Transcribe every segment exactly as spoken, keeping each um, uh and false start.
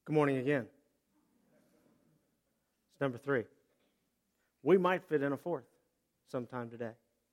Good morning again. It's number three. We might fit in a fourth sometime today.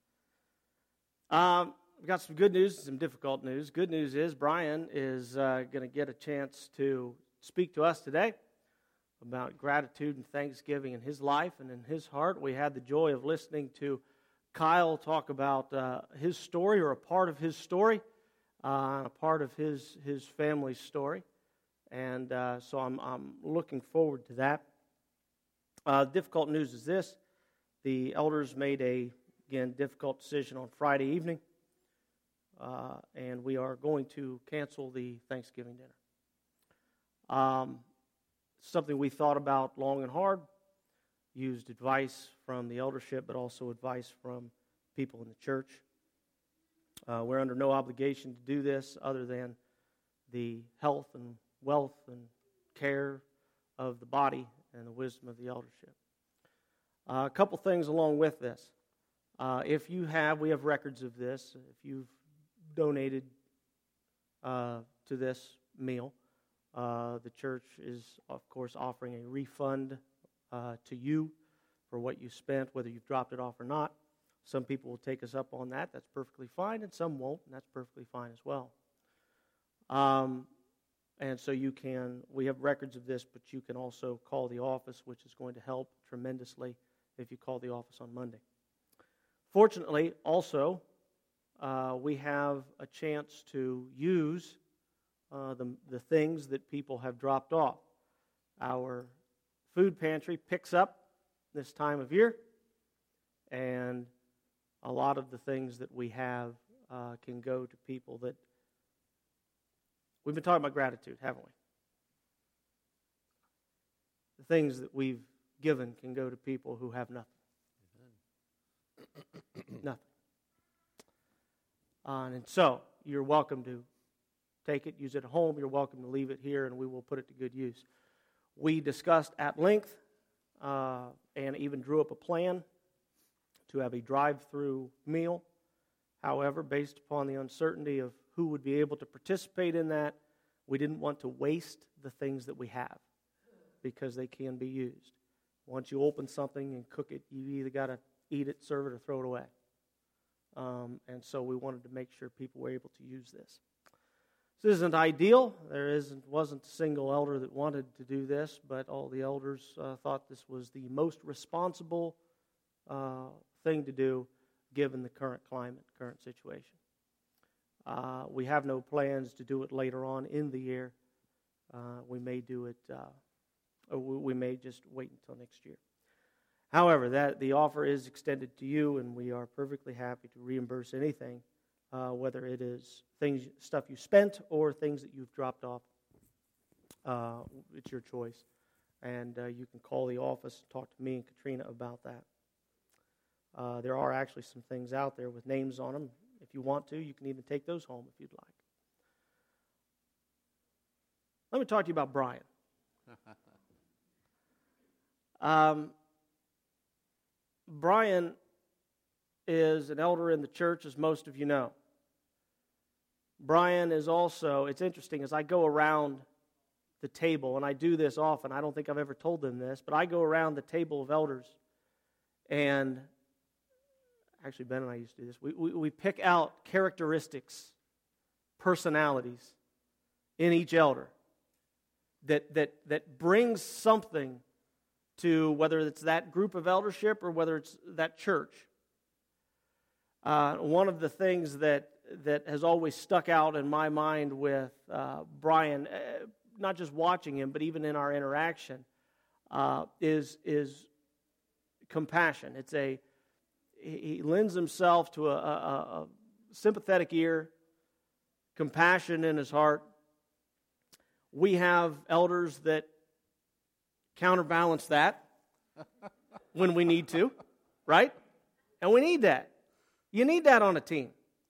Um, we've got some good news and some difficult news. Good news is Brian is uh, going to get a chance to speak to us today about gratitude and thanksgiving in his life and in his heart. We had the joy of listening to Kyle talk about uh, his story, or a part of his story, uh, a part of his his family's story. And uh, so I'm, I'm looking forward to that. Uh, difficult news is this. The elders made a, again, difficult decision on Friday evening. Uh, and we are going to cancel the Thanksgiving dinner. Um, something we thought about long and hard. Used advice from the eldership, but also advice from people in the church. Uh, we're under no obligation to do this other than the health and wealth and care of the body and the wisdom of the eldership. Uh, a couple things along with this. Uh, if you have, we have records of this. If you've donated uh, to this meal, uh, the church is, of course, offering a refund uh, to you for what you spent, whether you've dropped it off or not. Some people will take us up on that. That's perfectly fine, and some won't, and that's perfectly fine as well. Um, and so you can, we have records of this, but you can also call the office, which is going to help tremendously if you call the office on Monday. Fortunately, also, uh, we have a chance to use uh, the, the things that people have dropped off. Our food pantry picks up this time of year, and a lot of the things that we have uh, can go to people that, we've been talking about gratitude, haven't we? The things that we've given can go to people who have nothing. Nothing. Uh, and so, you're welcome to take it, use it at home. You're welcome to leave it here, and we will put it to good use. We discussed at length uh, and even drew up a plan to have a drive-through meal. However, based upon the uncertainty of who would be able to participate in that, we didn't want to waste the things that we have because they can be used. Once you open something and cook it, you either got to eat it, serve it, or throw it away. Um, and so we wanted to make sure people were able to use this. This isn't ideal. There isn't wasn't a single elder that wanted to do this, but all the elders uh, thought this was the most responsible uh, thing to do given the current climate, current situation. Uh, we have no plans to do it later on in the year. Uh, we may do it, uh, or we may just wait until next year. However, that the offer is extended to you, and we are perfectly happy to reimburse anything, uh, whether it is things, stuff you spent, or things that you've dropped off. Uh, it's your choice, and uh, you can call the office, talk to me and Katrina about that. Uh, there are actually some things out there with names on them. If you want to, you can even take those home if you'd like. Let me talk to you about Brian. um, Brian is an elder in the church, as most of you know. Brian is also, it's interesting, as I go around the table, and I do this often, I don't think I've ever told them this, but I go around the table of elders, and actually, Ben and I used to do this. We, we, we pick out characteristics, personalities in each elder that, that, that brings something to whether it's that group of eldership or whether it's that church. Uh, one of the things that, that has always stuck out in my mind with uh, Brian, uh, not just watching him, but even in our interaction, uh, is, is compassion. It's a He lends himself to a, a, a sympathetic ear, compassion in his heart. We have elders that counterbalance that when we need to, right? And we need that. You need that on a team.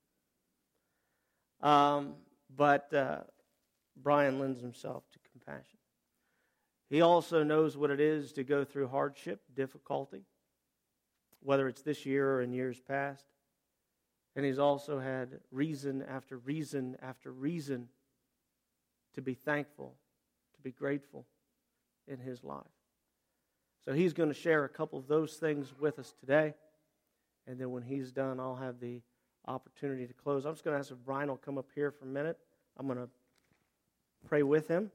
Um, but uh, Brian lends himself to compassion. He also knows what it is to go through hardship, difficulty, whether it's this year or in years past. And he's also had reason after reason after reason to be thankful, to be grateful in his life. So he's going to share a couple of those things with us today. And then when he's done, I'll have the opportunity to close. I'm just going to ask if Brian will come up here for a minute. I'm going to pray with him.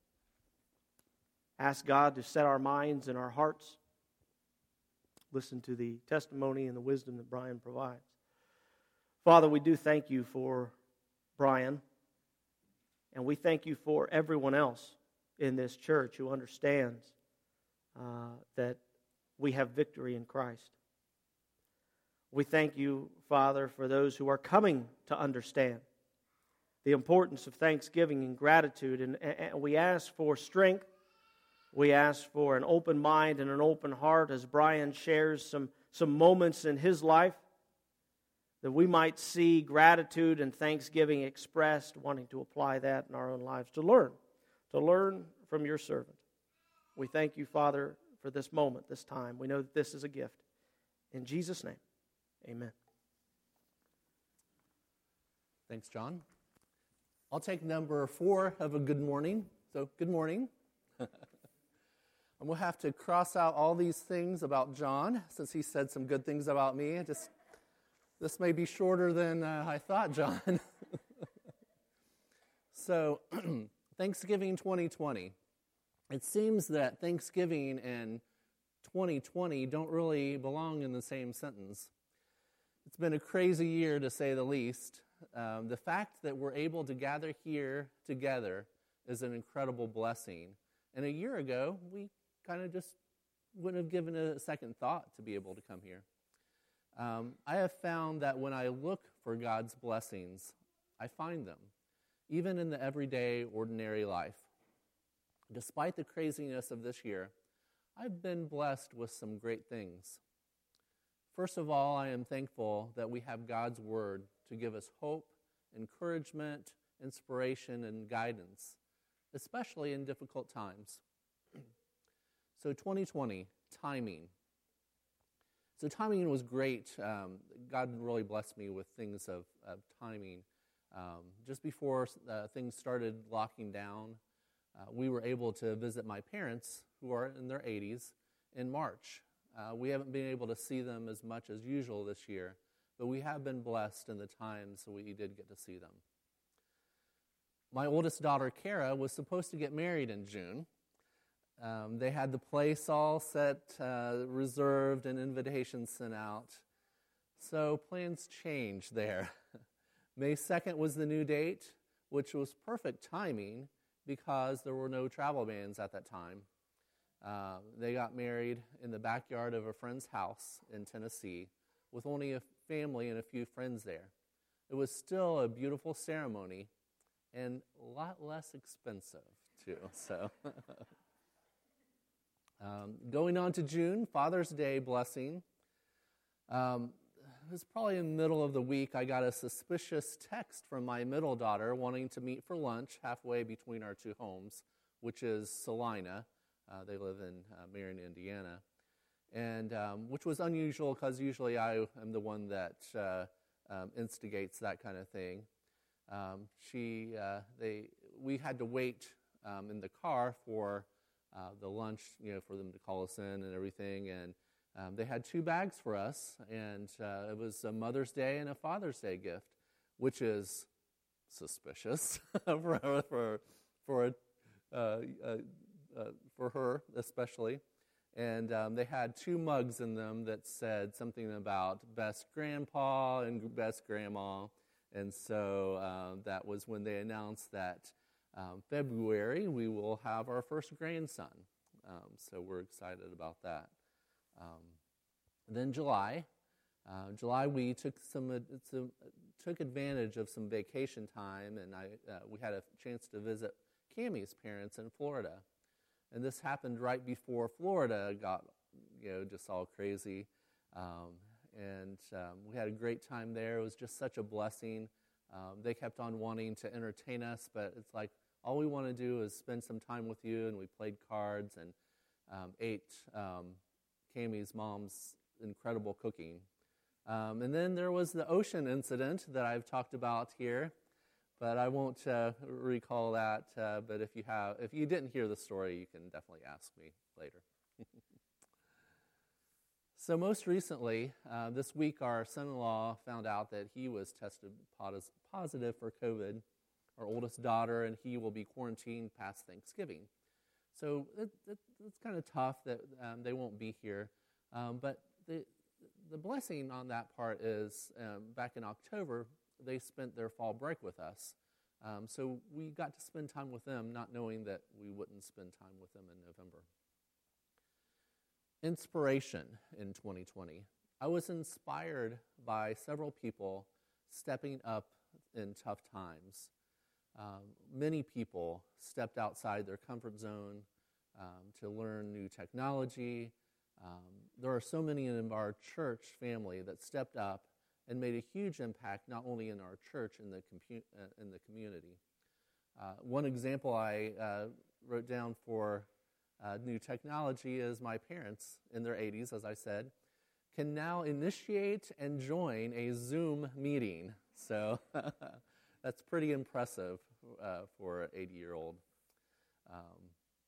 Ask God to set our minds and our hearts. Listen to the testimony and the wisdom that Brian provides. Father, we do thank you for Brian. And we thank you for everyone else in this church who understands uh, that we have victory in Christ. We thank you, Father, for those who are coming to understand the importance of thanksgiving and gratitude. And, and we ask for strength. We ask for an open mind and an open heart as Brian shares some, some moments in his life that we might see gratitude and thanksgiving expressed, wanting to apply that in our own lives, to learn, to learn from your servant. We thank you, Father, for this moment, this time. We know that this is a gift. In Jesus' name. Amen. Thanks, John. I'll take number four of a good morning. So, good morning. And we'll have to cross out all these things about John, since he said some good things about me. Just this may be shorter than uh, I thought, John. So, Thanksgiving twenty twenty. It seems that Thanksgiving and twenty twenty don't really belong in the same sentence. It's been a crazy year, to say the least. Um, the fact that we're able to gather here together is an incredible blessing. And a year ago, we kind of just wouldn't have given a second thought to be able to come here. Um, I have found that when I look for God's blessings, I find them, even in the everyday, ordinary life. Despite the craziness of this year, I've been blessed with some great things. First of all, I am thankful that we have God's Word to give us hope, encouragement, inspiration, and guidance, especially in difficult times. So twenty twenty, timing. So timing was great. Um, God really blessed me with things of, of timing. Um, just before uh, things started locking down, uh, we were able to visit my parents, who are in their eighties, in March. Uh, we haven't been able to see them as much as usual this year, but we have been blessed in the times we did get to see them. My oldest daughter, Kara, was supposed to get married in June. Um, they had the place all set, uh, reserved, and invitations sent out. So plans changed there. May second was the new date, which was perfect timing because there were no travel bans at that time. Uh, they got married in the backyard of a friend's house in Tennessee with only a family and a few friends there. It was still a beautiful ceremony and a lot less expensive, too. So, um, going on to June, Father's Day blessing. Um, it was probably in the middle of the week, I got a suspicious text from my middle daughter wanting to meet for lunch halfway between our two homes, which is Salina. Uh, they live in uh, Marion, Indiana, and um, which was unusual because usually I am the one that uh, um, instigates that kind of thing. Um, she, uh, they, we had to wait um, in the car for uh, the lunch, you know, for them to call us in and everything, and um, they had two bags for us, and uh, it was a Mother's Day and a Father's Day gift, which is suspicious for for for a. Uh, uh, Uh, for her especially, and um, they had two mugs in them that said something about best grandpa and best grandma, and so uh, that was when they announced that um, February we will have our first grandson, um, so we're excited about that. Um, then July, uh, July we took some, uh, some took advantage of some vacation time, and I uh, we had a chance to visit Cammie's parents in Florida. And this happened right before Florida got, you know, just all crazy. Um, and um, we had a great time there. It was just such a blessing. Um, they kept on wanting to entertain us, but it's like, all we want to do is spend some time with you. And we played cards and um, ate um, Cammie's mom's incredible cooking. Um, and then there was the ocean incident that I've talked about here. but I won't uh, recall that. Uh, but if you have, if you didn't hear the story, you can definitely ask me later. So most recently, uh, this week, our son-in-law found out that he was tested positive for COVID, our oldest daughter, and he will be quarantined past Thanksgiving. So it, it, it's kind of tough that um, they won't be here. Um, but the the blessing on that part is um, back in October, they spent their fall break with us. Um, so we got to spend time with them, not knowing that we wouldn't spend time with them in November. Inspiration in twenty twenty. I was inspired by several people stepping up in tough times. Um, many people stepped outside their comfort zone um, to learn new technology. Um, there are so many in our church family that stepped up and made a huge impact, not only in our church, in the, compu- uh, in the community. Uh, one example I uh, wrote down for uh, new technology is my parents, in their eighties, as I said, can now initiate and join a Zoom meeting. So that's pretty impressive uh, for an eighty-year-old. Um,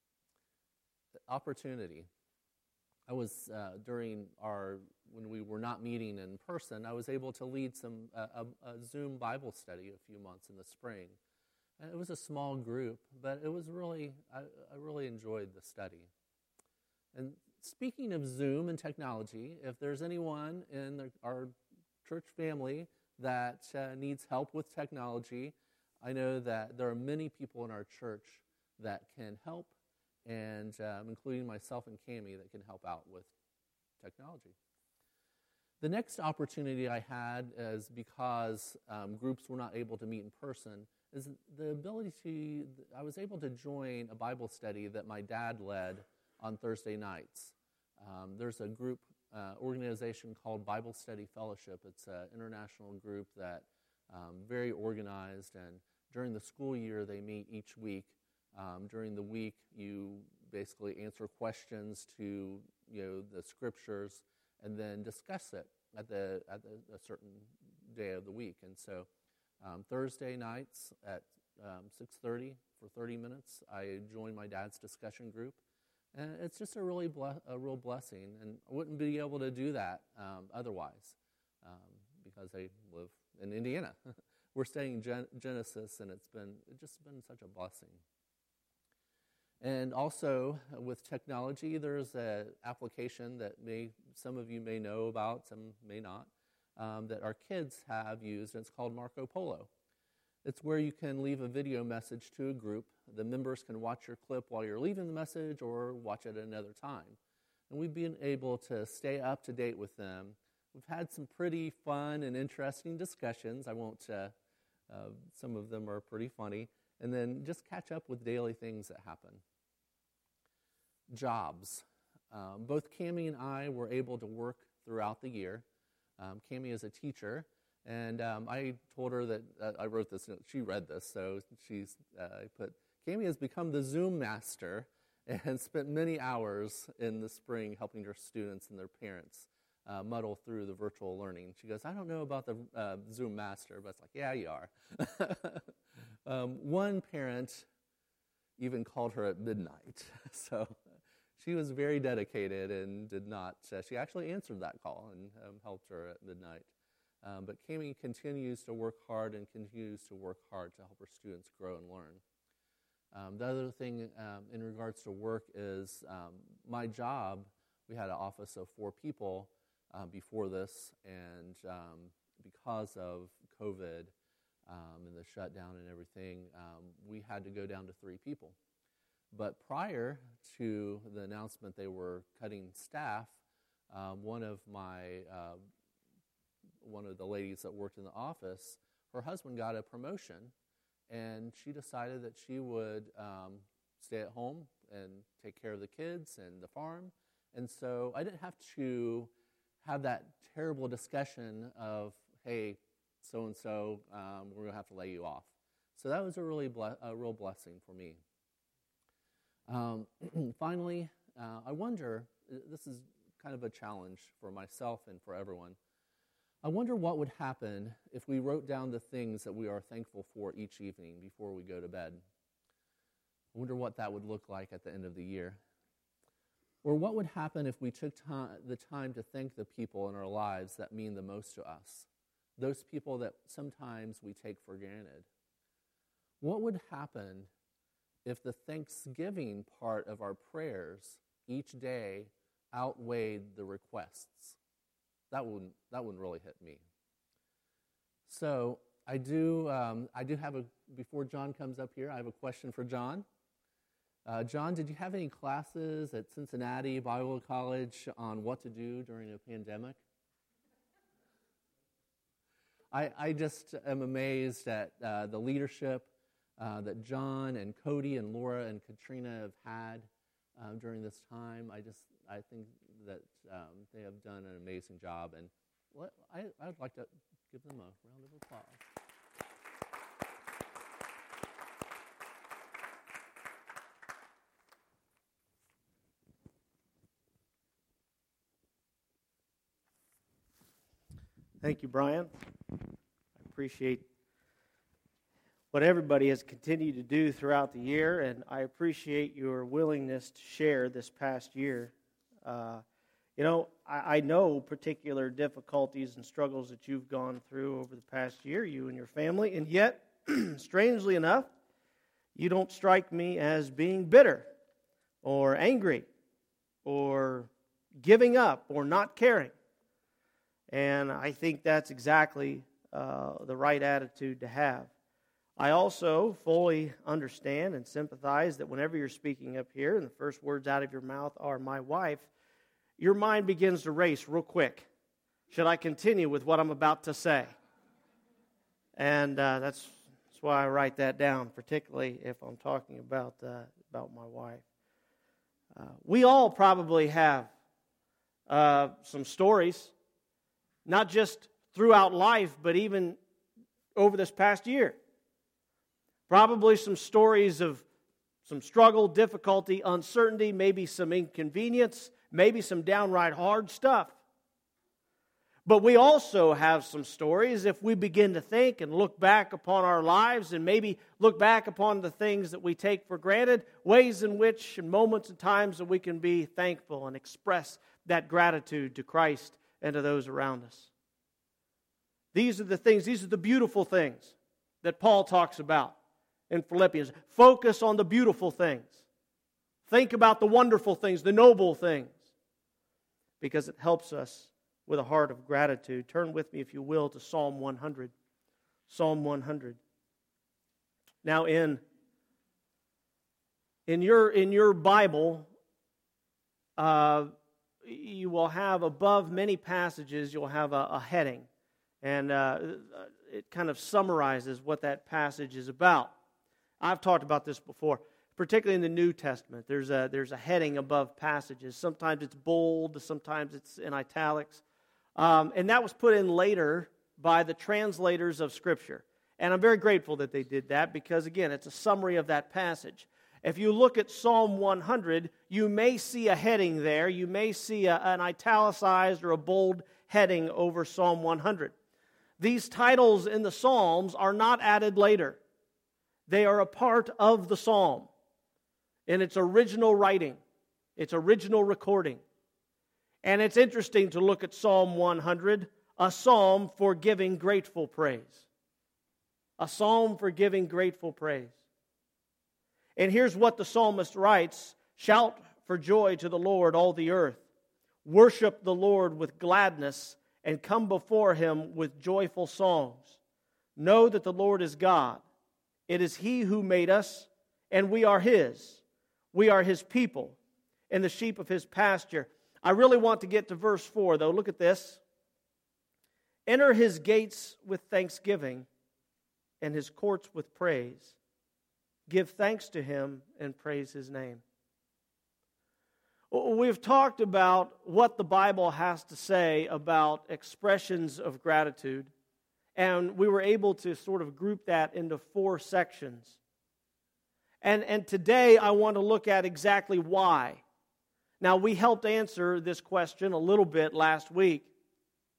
opportunity. I was, uh, during our, when we were not meeting in person, I was able to lead some uh, a, a Zoom Bible study a few months in the spring. And it was a small group, but it was really, I, I really enjoyed the study. And speaking of Zoom and technology, if there's anyone in the, our church family that uh, needs help with technology, I know that there are many people in our church that can help, and um, including myself and Cammie, that can help out with technology. The next opportunity I had is because um, groups were not able to meet in person, is the ability to, I was able to join a Bible study that my dad led on Thursday nights. Um, there's a group, uh, organization called Bible Study Fellowship. It's an international group that um, very organized, and during the school year they meet each week. Um, during the week, you basically answer questions to, you know, the scriptures, and then discuss it at the at the, a certain day of the week. And so, um, Thursday nights at um, six thirty for thirty minutes, I join my dad's discussion group, and it's just a really ble- a real blessing. And I wouldn't be able to do that um, otherwise, um, because I live in Indiana. We're studying Gen- Genesis, and it's been it's just been such a blessing. And also, with technology, there's an application that may some of you may know about, some may not, um, that our kids have used, and it's called Marco Polo. It's where you can leave a video message to a group. The members can watch your clip while you're leaving the message or watch it at another time. And we've been able to stay up to date with them. We've had some pretty fun and interesting discussions. I won't, uh, uh, some of them are pretty funny. And then just catch up with daily things that happen. Jobs. Um, both Cammie and I were able to work throughout the year. Um, Cammie is a teacher, and um, I told her that uh, I wrote this. She read this, so she's. Uh, I put Cammie has become the Zoom master and spent many hours in the spring helping her students and their parents uh, muddle through the virtual learning. She goes, "I don't know about the uh, Zoom master," but it's like, "Yeah, you are." um, one parent even called her at midnight, so. She was very dedicated and did not, uh, she actually answered that call and um, helped her at midnight. Um, but Cammie continues to work hard and continues to work hard to help her students grow and learn. Um, the other thing um, in regards to work is um, my job, we had an office of four people uh, before this, and um, because of COVID um, and the shutdown and everything, um, we had to go down to three people. But prior to the announcement they were cutting staff, um, one of my uh, one of the ladies that worked in the office, her husband got a promotion, and she decided that she would um, stay at home and take care of the kids and the farm. And so I didn't have to have that terrible discussion of, hey, so-and-so, um, we're going to have to lay you off. So that was a really ble- a real blessing for me. Um, finally, uh, I wonder, this is kind of a challenge for myself and for everyone, I wonder what would happen if we wrote down the things that we are thankful for each evening before we go to bed. I wonder what that would look like at the end of the year. Or what would happen if we took time, the time to thank the people in our lives that mean the most to us, those people that sometimes we take for granted? What would happen if the thanksgiving part of our prayers each day outweighed the requests? That wouldn't that wouldn't really hit me. So I do um, I do have a before John comes up here, I have a question for John. Uh, John, did you have any classes at Cincinnati Bible College on what to do during a pandemic? I I just am amazed at uh, the leadership uh, that John and Cody and Laura and Katrina have had um, during this time. I just I think that um, they have done an amazing job, and let, I, I would like to give them a round of applause. Thank you, Brian. I appreciate what everybody has continued to do throughout the year, and I appreciate your willingness to share this past year. Uh, you know, I, I know particular difficulties and struggles that you've gone through over the past year, you and your family, and yet, strangely enough, you don't strike me as being bitter or angry or giving up or not caring. And I think that's exactly uh, the right attitude to have. I also fully understand and sympathize that whenever you're speaking up here and the first words out of your mouth are "my wife," your mind begins to race real quick. Should I continue with what I'm about to say? And uh, that's, that's why I write that down, particularly if I'm talking about, uh, about my wife. Uh, we all probably have uh, some stories, not just throughout life, but even over this past year. Probably some stories of some struggle, difficulty, uncertainty, maybe some inconvenience, maybe some downright hard stuff. But we also have some stories, if we begin to think and look back upon our lives and maybe look back upon the things that we take for granted, ways in which, and moments and times that we can be thankful and express that gratitude to Christ and to those around us. These are the things, these are the beautiful things that Paul talks about in Philippians. Focus on the beautiful things. Think about the wonderful things, the noble things, because it helps us with a heart of gratitude. Turn with me, if you will, to Psalm one hundred. Psalm one hundred. Now, in, in, your, in your Bible, uh, you will have above many passages, you'll have a, a heading. And uh, it kind of summarizes what that passage is about. I've talked about this before, particularly in the New Testament. There's a, there's a heading above passages. Sometimes it's bold, sometimes it's in italics. Um, and that was put in later by the translators of Scripture. And I'm very grateful that they did that because, again, it's a summary of that passage. If you look at Psalm one hundred, you may see a heading there. You may see a, an italicized or a bold heading over Psalm one hundred. These titles in the Psalms are not added later. They are a part of the Psalm in its original writing, its original recording. And it's interesting to look at Psalm one hundred, a psalm for giving grateful praise. A psalm for giving grateful praise. And here's what the psalmist writes: "Shout for joy to the Lord, all the earth. Worship the Lord with gladness, and come before Him with joyful songs. Know that the Lord is God. It is He who made us, and we are His. We are His people, and the sheep of His pasture." I really want to get to verse four, though. Look at this. "Enter His gates with thanksgiving, and His courts with praise. Give thanks to Him, and praise His name." We've talked about what the Bible has to say about expressions of gratitude, and we were able to sort of group that into four sections. And, and today I want to look at exactly why. Now, we helped answer this question a little bit last week,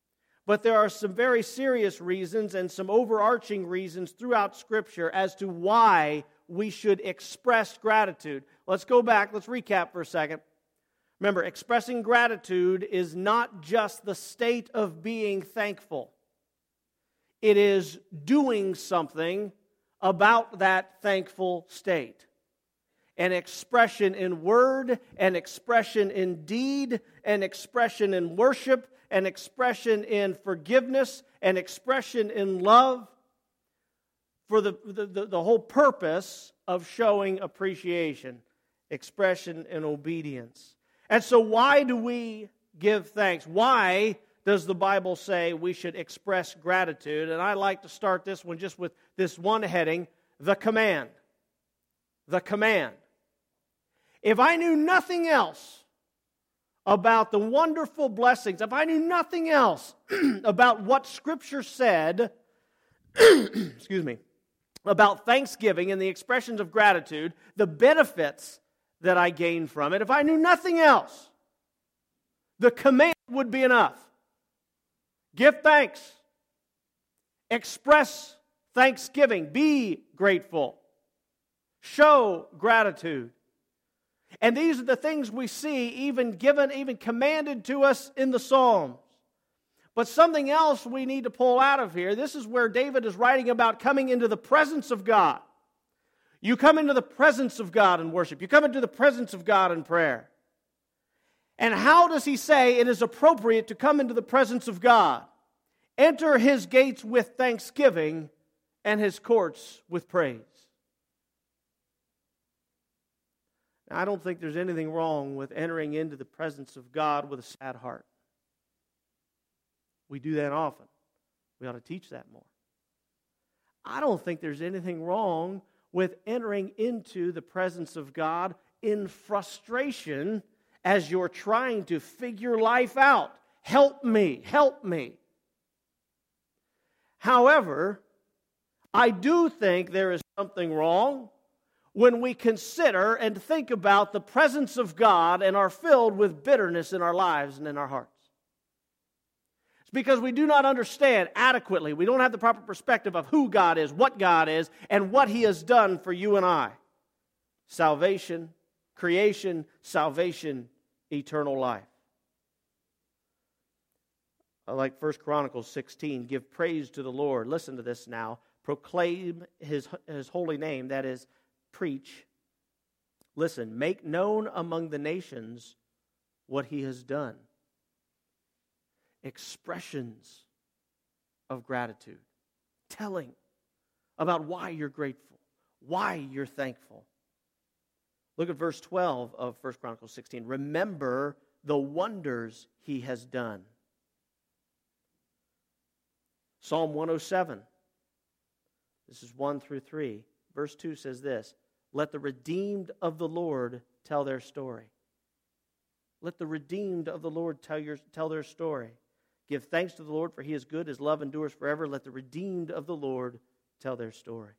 But there are some very serious reasons and some overarching reasons throughout Scripture as to why we should express gratitude. Let's go back. Let's recap for a second. Remember, expressing gratitude is not just the state of being thankful. It is doing something about that thankful state. An expression in word, an expression in deed, an expression in worship, an expression in forgiveness, an expression in love, for the, the, the whole purpose of showing appreciation, expression in obedience. And so why do we give thanks? Why does the Bible say we should express gratitude? And I like to start this one just with this one heading, the command. The command. If I knew nothing else about the wonderful blessings, if I knew nothing else about what Scripture said, excuse me, about thanksgiving and the expressions of gratitude, the benefits that I gain from it, if I knew nothing else, the command would be enough. Give thanks. Express thanksgiving. Be grateful. Show gratitude. And these are the things we see even given, even commanded to us in the Psalms. But something else we need to pull out of here. This is where David is writing about coming into the presence of God. You come into the presence of God in worship. You come into the presence of God in prayer. And how does he say it is appropriate to come into the presence of God? Enter his gates with thanksgiving and his courts with praise. Now, I don't think there's anything wrong with entering into the presence of God with a sad heart. We do that often. We ought to teach that more. I don't think there's anything wrong with entering into the presence of God in frustration as you're trying to figure life out. Help me, help me. However, I do think there is something wrong when we consider and think about the presence of God and are filled with bitterness in our lives and in our hearts. It's because we do not understand adequately. We don't have the proper perspective of who God is, what God is, and what He has done for you and I. Salvation, creation, salvation, eternal life. Like First Chronicles sixteen, give praise to the Lord. Listen to this now. Proclaim His, His holy name, that is, preach. Listen, make known among the nations what He has done. Expressions of gratitude. Telling about why you're grateful, why you're thankful. Look at verse twelve of First Chronicles sixteen. Remember the wonders He has done. Psalm one oh seven. This is one through three. Verse two says this. Let the redeemed of the Lord tell their story. Let the redeemed of the Lord tell, your, tell their story. Give thanks to the Lord, for He is good. His love endures forever. Let the redeemed of the Lord tell their story.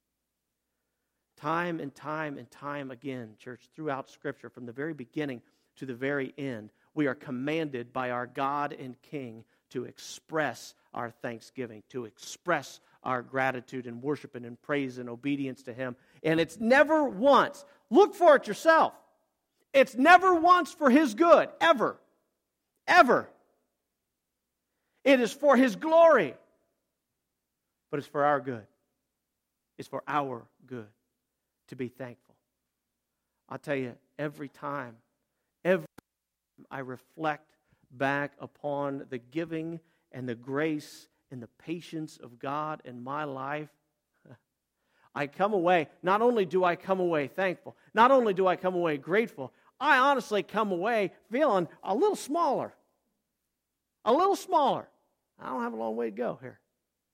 Time and time and time again, church, throughout Scripture, from the very beginning to the very end, we are commanded by our God and King to express our thanksgiving, to express our gratitude and worship and in praise and obedience to Him. And it's never once. Look for it yourself. It's never once for His good, ever. Ever. It is for His glory. But it's for our good. It's for our good to be thankful. I'll tell you, every time, every time I reflect back upon the giving and the grace and the patience of God in my life, I come away, not only do I come away thankful, not only do I come away grateful, I honestly come away feeling a little smaller. A little smaller. I don't have a long way to go here.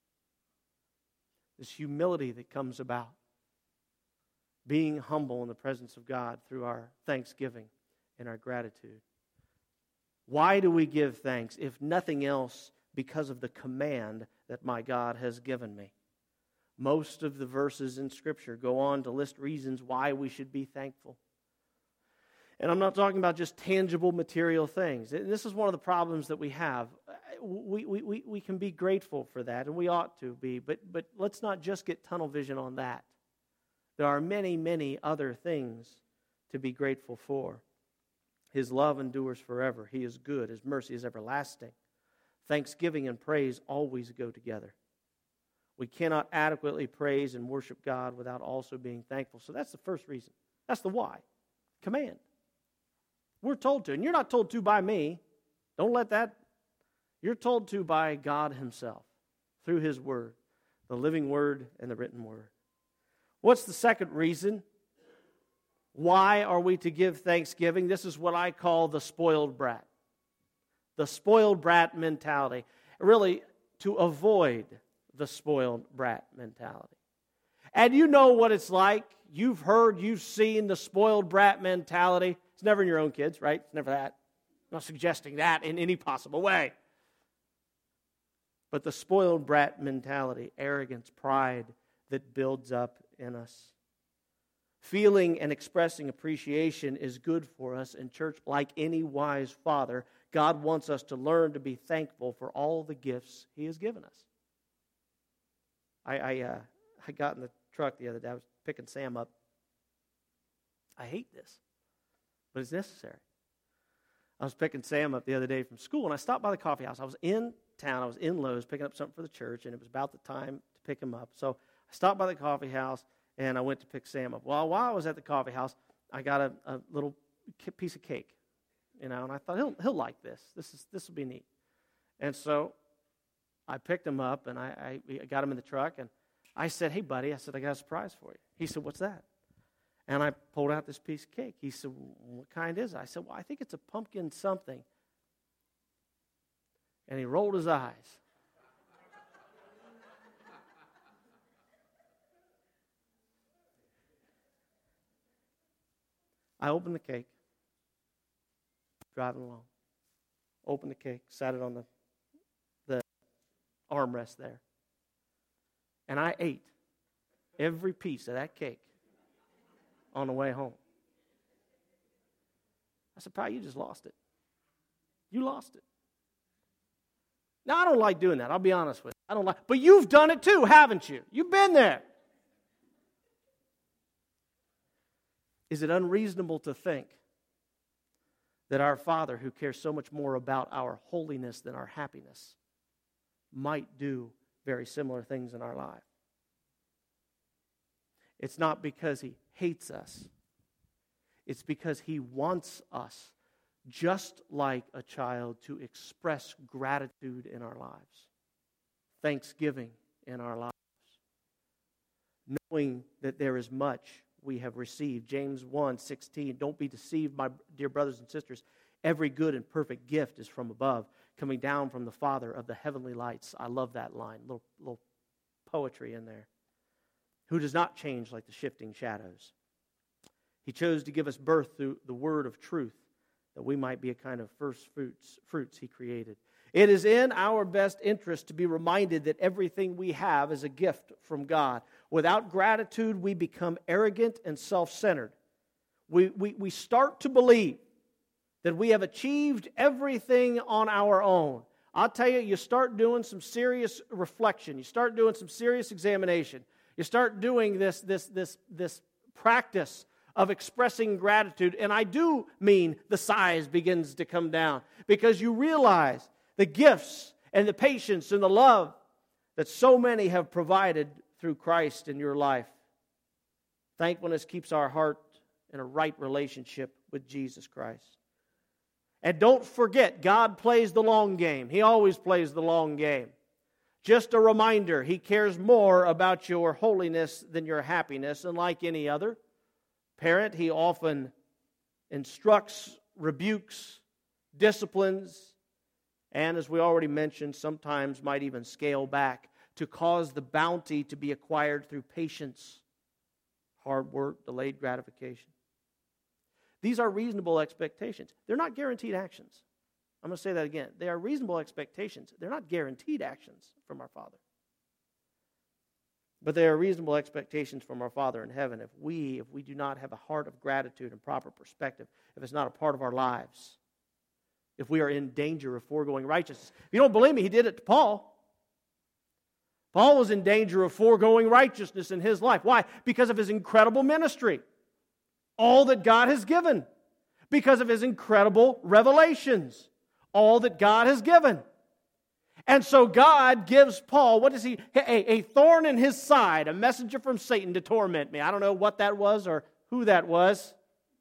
This humility that comes about. Being humble in the presence of God through our thanksgiving and our gratitude. Why do we give thanks? If nothing else, because of the command that my God has given me. Most of the verses in Scripture go on to list reasons why we should be thankful. And I'm not talking about just tangible material things. And this is one of the problems that we have. we, we, we, we can be grateful for that, and we ought to be, but, but let's not just get tunnel vision on that. There are many, many other things to be grateful for. His love endures forever. He is good. His mercy is everlasting. Thanksgiving and praise always go together. We cannot adequately praise and worship God without also being thankful. So that's the first reason. That's the why. Command. We're told to, and you're not told to by me. Don't let that. You're told to by God Himself through His Word, the living Word and the written Word. What's the second reason? Why are we to give thanksgiving? This is what I call the spoiled brat. The spoiled brat mentality. Really, to avoid the spoiled brat mentality. And you know what it's like. You've heard, you've seen the spoiled brat mentality. It's never in your own kids, right? It's never that. I'm not suggesting that in any possible way. But the spoiled brat mentality, arrogance, pride that builds up in us. Feeling and expressing appreciation is good for us in church. Like any wise father, God wants us to learn to be thankful for all the gifts He has given us. I I, uh, I got in the truck the other day. I was picking Sam up. I hate this, but it's necessary. I was picking Sam up the other day from school, and I stopped by the coffee house. I was in town. I was in Lowe's picking up something for the church, and it was about the time to pick him up. So I stopped by the coffee house, and I went to pick Sam up. Well, while I was at the coffee house, I got a, a little piece of cake, you know, and I thought, he'll he'll like this. This is this will be neat. And so I picked him up, and I, I got him in the truck, and I said, hey, buddy, I said, I got a surprise for you. He said, what's that? And I pulled out this piece of cake. He said, what kind is it? I said, well, I think it's a pumpkin something. And he rolled his eyes. I opened the cake, driving along. Opened the cake, sat it on the, the armrest there. And I ate every piece of that cake on the way home. I said, "Pal, you just lost it. You lost it." Now, I don't like doing that. I'll be honest with you. I don't like, but you've done it too, haven't you? You've been there. Is it unreasonable to think that our Father, who cares so much more about our holiness than our happiness, might do very similar things in our life? It's not because He hates us. It's because He wants us, just like a child, to express gratitude in our lives, thanksgiving in our lives, knowing that there is much we have received. James one sixteen, don't be deceived, my dear brothers and sisters. Every good and perfect gift is from above, coming down from the Father of the heavenly lights. I love that line, little, little poetry in there. Who does not change like the shifting shadows. He chose to give us birth through the word of truth, that we might be a kind of first fruits, fruits He created. It is in our best interest to be reminded that everything we have is a gift from God. Without gratitude, we become arrogant and self-centered. We, we, we start to believe that we have achieved everything on our own. I'll tell you, you start doing some serious reflection. You start doing some serious examination. You start doing this, this, this, this practice of expressing gratitude. And I do mean the size begins to come down, because you realize the gifts and the patience and the love that so many have provided through Christ in your life. Thankfulness keeps our heart in a right relationship with Jesus Christ. And don't forget, God plays the long game. He always plays the long game. Just a reminder, He cares more about your holiness than your happiness. And like any other parent, He often instructs, rebukes, disciplines, and as we already mentioned, sometimes might even scale back to cause the bounty to be acquired through patience, hard work, delayed gratification. These are reasonable expectations. They're not guaranteed actions. I'm going to say that again. They are reasonable expectations. They're not guaranteed actions from our Father. But they are reasonable expectations from our Father in heaven. If we, if we do not have a heart of gratitude and proper perspective, if it's not a part of our lives, if we are in danger of foregoing righteousness. If you don't believe me, he did it to Paul. Paul was in danger of foregoing righteousness in his life. Why? Because of his incredible ministry. All that God has given. Because of his incredible revelations. All that God has given. And so God gives Paul, what is he? A, a thorn in his side, a messenger from Satan to torment me. I don't know what that was or who that was.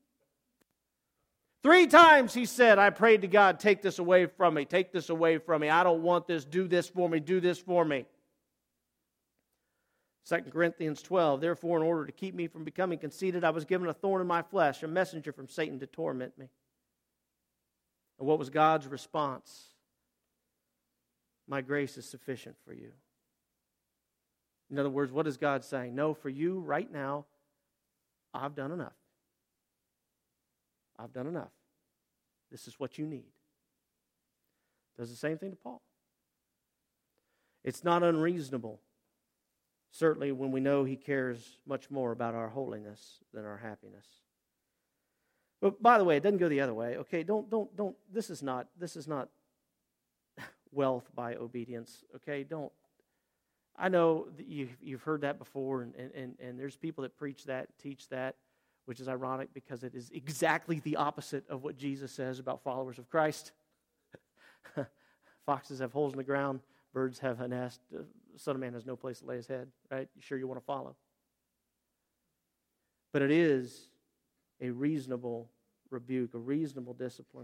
Three times he said, I prayed to God, take this away from me, take this away from me. I don't want this, do this for me, do this for me. Second Corinthians twelve, therefore, in order to keep me from becoming conceited, I was given a thorn in my flesh, a messenger from Satan to torment me. And what was God's response? My grace is sufficient for you. In other words, what is God saying? No, for you right now, I've done enough. I've done enough. This is what you need. Does the same thing to Paul. It's not unreasonable, certainly when we know he cares much more about our holiness than our happiness. But by the way, it doesn't go the other way. Okay, don't don't don't this is not this is not wealth by obedience. Okay, don't. I know that you you've heard that before, and, and, and there's people that preach that, teach that, which is ironic because it is exactly the opposite of what Jesus says about followers of Christ. Foxes have holes in the ground, birds have a nest, the Son of Man has no place to lay his head, right? You sure you want to follow? But it is a reasonable rebuke, a reasonable discipline.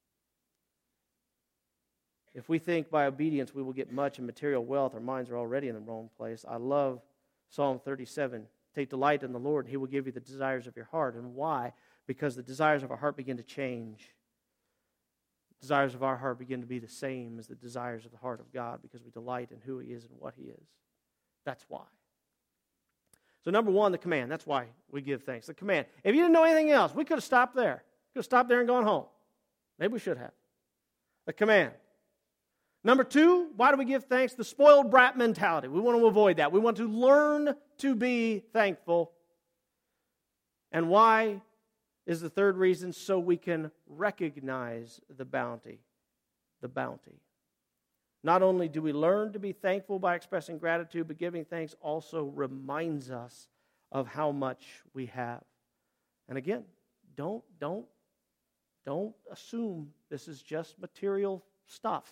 If we think by obedience we will get much in material wealth, our minds are already in the wrong place. I love Psalm thirty-seven. Take delight in the Lord, and He will give you the desires of your heart. And why? Because the desires of our heart begin to change. The desires of our heart begin to be the same as the desires of the heart of God because we delight in who He is and what He is. That's why. So number one, the command. That's why we give thanks. The command. If you didn't know anything else, we could have stopped there. Could have stopped there and gone home. Maybe we should have. The command. Number two, why do we give thanks? The spoiled brat mentality. We want to avoid that. We want to learn to be thankful. And why is the third reason? So we can recognize the bounty. The bounty. Not only do we learn to be thankful by expressing gratitude, but giving thanks also reminds us of how much we have. And again, don't, don't, don't assume this is just material stuff.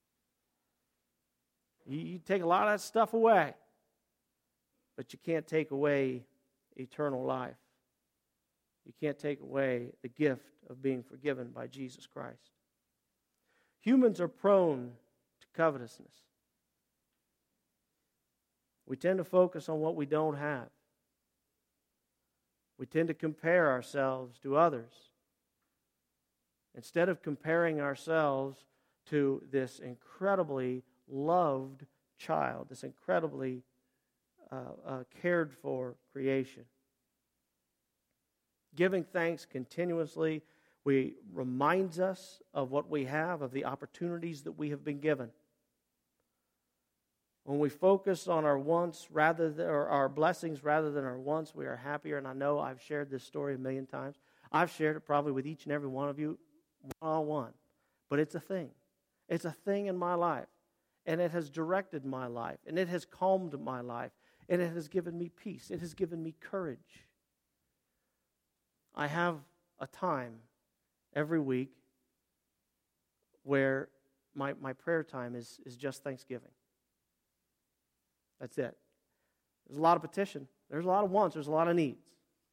You, you take a lot of that stuff away, but you can't take away eternal life. You can't take away the gift of being forgiven by Jesus Christ. Humans are prone to covetousness. We tend to focus on what we don't have. We tend to compare ourselves to others instead of comparing ourselves to this incredibly loved child, this incredibly uh, uh, cared for creation. Giving thanks continuously we reminds us of what we have, of the opportunities that we have been given. When we focus on our wants rather than, or our blessings rather than our wants, we are happier. And I know I've shared this story a million times. I've shared it probably with each and every one of you one-on-one. But it's a thing. It's a thing in my life. And it has directed my life. And it has calmed my life. And it has given me peace. It has given me courage. I have a time every week where my, my prayer time is, is just Thanksgiving. That's it. There's a lot of petition. There's a lot of wants. There's a lot of needs.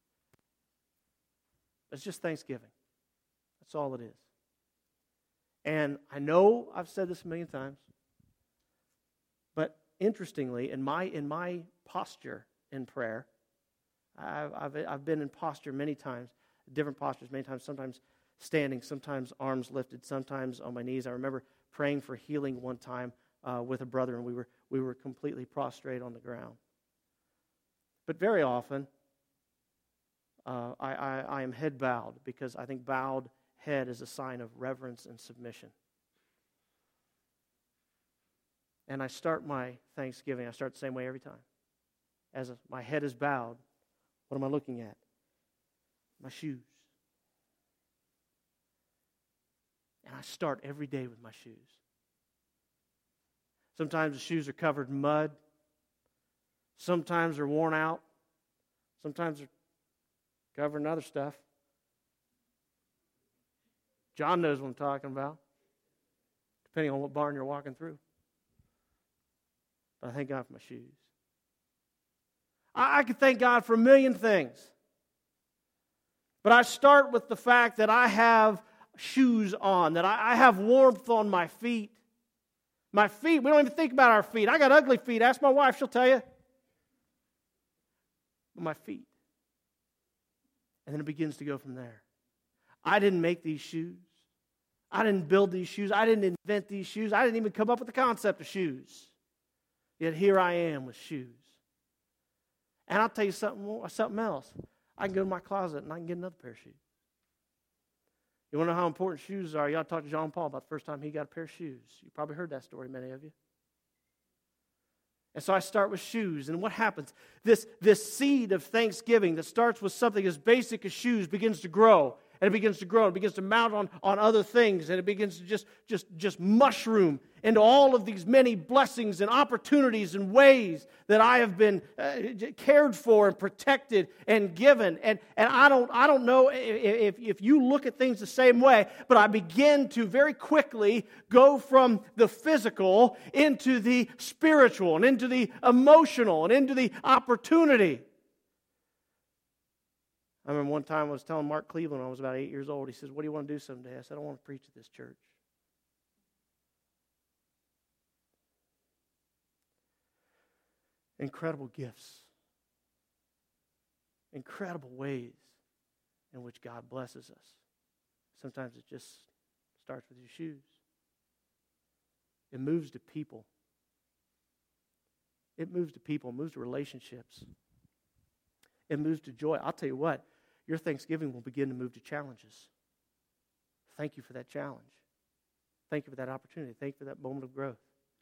It's just Thanksgiving. That's all it is. And I know I've said this a million times, but interestingly, in my in my posture in prayer, I've I've, I've been in posture many times, different postures many times, sometimes standing, sometimes arms lifted, sometimes on my knees. I remember praying for healing one time uh, with a brother, and we were we were completely prostrate on the ground. But very often, uh, I, I, I am head bowed, because I think bowed head is a sign of reverence and submission. And I start my Thanksgiving, I start the same way every time. As a, my head is bowed, what am I looking at? My shoes. And I start every day with my shoes. Sometimes the shoes are covered in mud. Sometimes they're worn out. Sometimes they're covered in other stuff. John knows what I'm talking about, depending on what barn you're walking through. But I thank God for my shoes. I, I could thank God for a million things. But I start with the fact that I have shoes on, that I, I have warmth on my feet. My feet, we don't even think about our feet. I got ugly feet. Ask my wife, she'll tell you. But my feet. And then it begins to go from there. I didn't make these shoes. I didn't build these shoes. I didn't invent these shoes. I didn't even come up with the concept of shoes. Yet here I am with shoes. And I'll tell you something more, something else. I can go to my closet and I can get another pair of shoes. You want to know how important shoes are? You ought to talk to John Paul about the first time he got a pair of shoes. You probably heard that story, many of you. And so I start with shoes. And what happens? This, this seed of thanksgiving that starts with something as basic as shoes begins to grow. And it begins to grow. It begins to mount on, on other things. And it begins to just, just, just mushroom into all of these many blessings and opportunities and ways that I have been uh, cared for and protected and given. And, and I don't I don't know if, if you look at things the same way, but I begin to very quickly go from the physical into the spiritual and into the emotional and into the opportunity. I remember one time I was telling Mark Cleveland when I was about eight years old. He says, "What do you want to do someday?" I said, "I want to preach at this church." Incredible gifts. Incredible ways in which God blesses us. Sometimes it just starts with your shoes. It moves to people. It moves to people, it moves to relationships. It moves to joy. I'll tell you what, your Thanksgiving will begin to move to challenges. Thank you for that challenge. Thank you for that opportunity. Thank you for that moment of growth.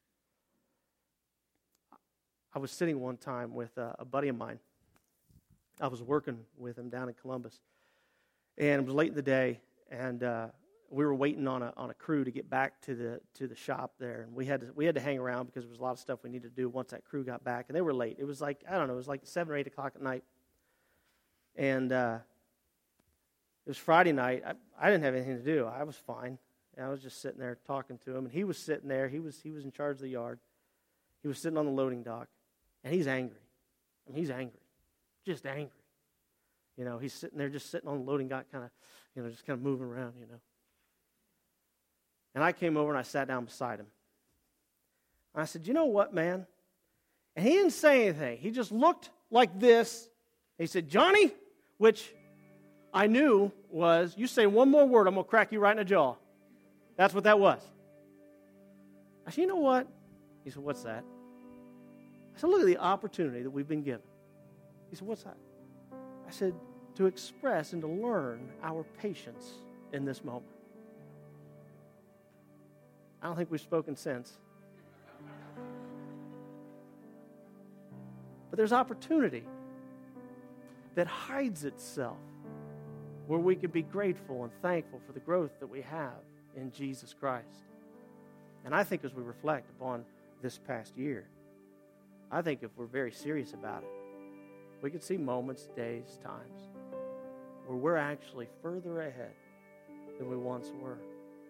I was sitting one time with a, a buddy of mine. I was working with him down in Columbus. And it was late in the day, and uh, we were waiting on a on a crew to get back to the to the shop there. And we had to we had to hang around because there was a lot of stuff we needed to do once that crew got back. And they were late. It was like, I don't know, it was like seven or eight o'clock at night. And uh, it was Friday night. I, I didn't have anything to do. I was fine. And I was just sitting there talking to him. And he was sitting there. He was he was in charge of the yard. He was sitting on the loading dock. And he's angry. I mean, he's angry. Just angry. You know, he's sitting there just sitting on the loading dock, kind of, you know, just kind of moving around, you know. And I came over and I sat down beside him. And I said, "You know what, man?" And he didn't say anything. He just looked like this. He said, "Johnny," which I knew was, you say one more word, I'm going to crack you right in the jaw. That's what that was. I said, "You know what?" He said, "What's that?" I said, "Look at the opportunity that we've been given." He said, "What's that?" I said, "To express and to learn our patience in this moment." I don't think we've spoken since. But there's opportunity that hides itself where we can be grateful and thankful for the growth that we have in Jesus Christ. And I think as we reflect upon this past year, I think if we're very serious about it, we can see moments, days, times where we're actually further ahead than we once were.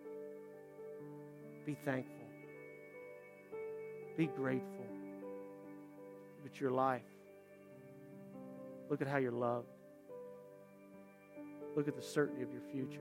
Be thankful. Be grateful. Look at your life. Look at how you're loved. Look at the certainty of your future.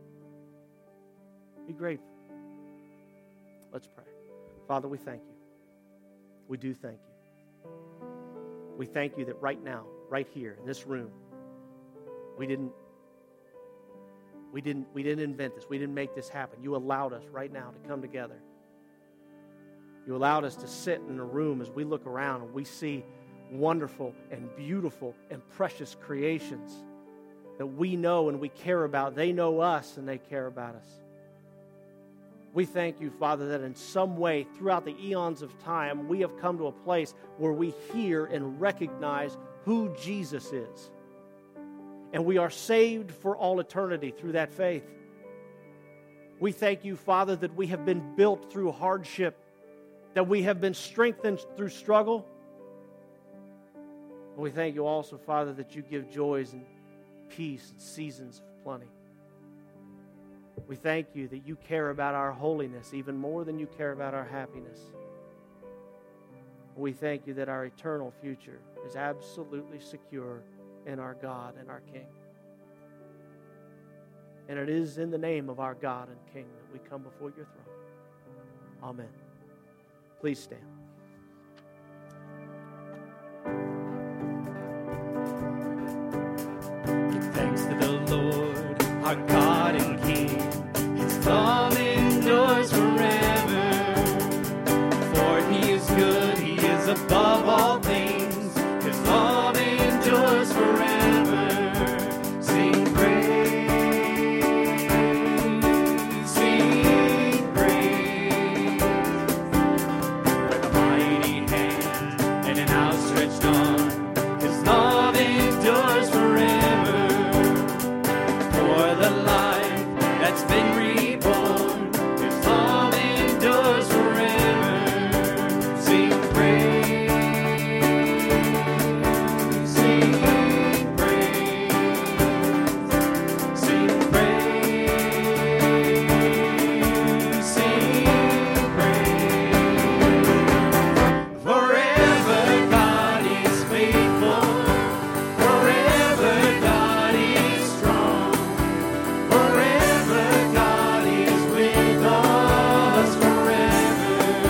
Be grateful. Let's pray. Father, we thank you. We do thank you. We thank you that right now, right here, in this room, we didn't, we didn't, we didn't invent this. We didn't make this happen. You allowed us right now to come together. You allowed us to sit in a room as we look around and we see wonderful and beautiful and precious creations that we know and we care about. They know us and they care about us. We thank you, Father, that in some way throughout the eons of time, we have come to a place where we hear and recognize who Jesus is. And we are saved for all eternity through that faith. We thank you, Father, that we have been built through hardship, that we have been strengthened through struggle. We thank you also, Father, that you give joys and peace and seasons of plenty. We thank you that you care about our holiness even more than you care about our happiness. We thank you that our eternal future is absolutely secure in our God and our King. And it is in the name of our God and King that we come before your throne. Amen. Please stand. Give thanks to the Lord, our God and King. His love endures forever. For he is good, he is above all things. His love endures forever. Sing praise, sing praise. With a mighty hand and an outstretched arm, his love endures forever. For the life that's been reborn, his love endures forever. Sing praise, sing praise, sing praise, sing praise. Forever God is faithful, forever God is strong, forever God is with us, forever,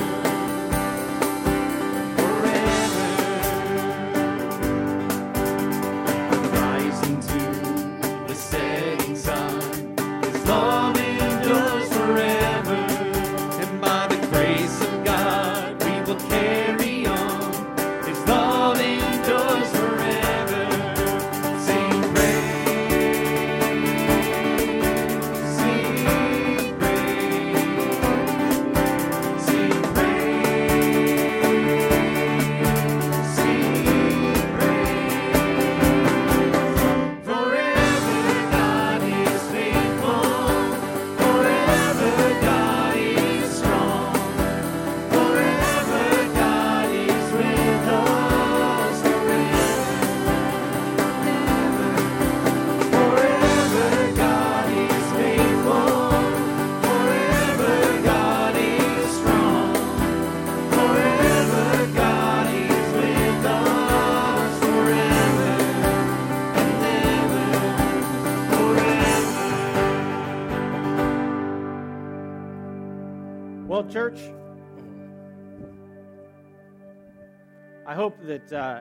forever. Rising to the setting sun, his love endures forever, and by the grace of God we will carry on. His love endures forever. Sing praise, sing praise, sing praise, sing praise. Forever God is faithful, forever God is strong, forever God is with us, forever God is faithful, forever God is strong, forever God is with us, forever and ever, forever. Well, church, I hope that uh,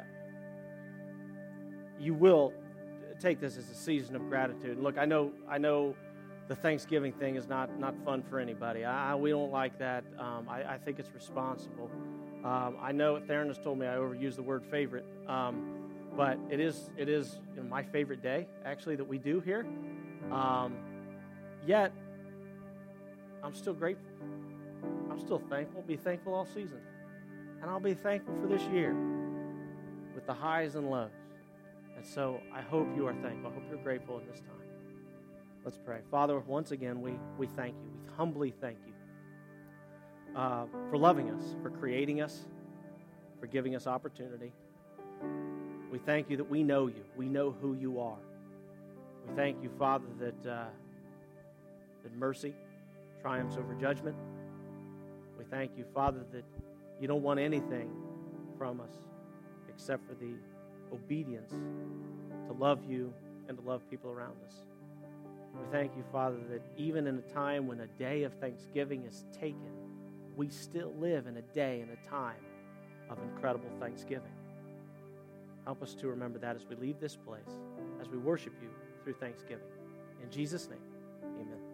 you will take this as a season of gratitude. Look, I know, I know, the Thanksgiving thing is not not fun for anybody. I, we don't like that. Um, I, I think it's responsible. Um, I know Theron has told me I overuse the word favorite, um, but it is it is you know, my favorite day actually that we do here. Um, yet, I'm still grateful. I'm still thankful. Be thankful all season. And I'll be thankful for this year with the highs and lows. And so I hope you are thankful. I hope you're grateful in this time. Let's pray. Father, once again, we, we thank you. We humbly thank you uh, for loving us, for creating us, for giving us opportunity. We thank you that we know you. We know who you are. We thank you, Father, that, uh, that mercy triumphs over judgment. We thank you, Father, that you don't want anything from us except for the obedience to love you and to love people around us. We thank you, Father, that even in a time when a day of thanksgiving is taken, we still live in a day and a time of incredible thanksgiving. Help us to remember that as we leave this place, as we worship you through thanksgiving. In Jesus' name, amen.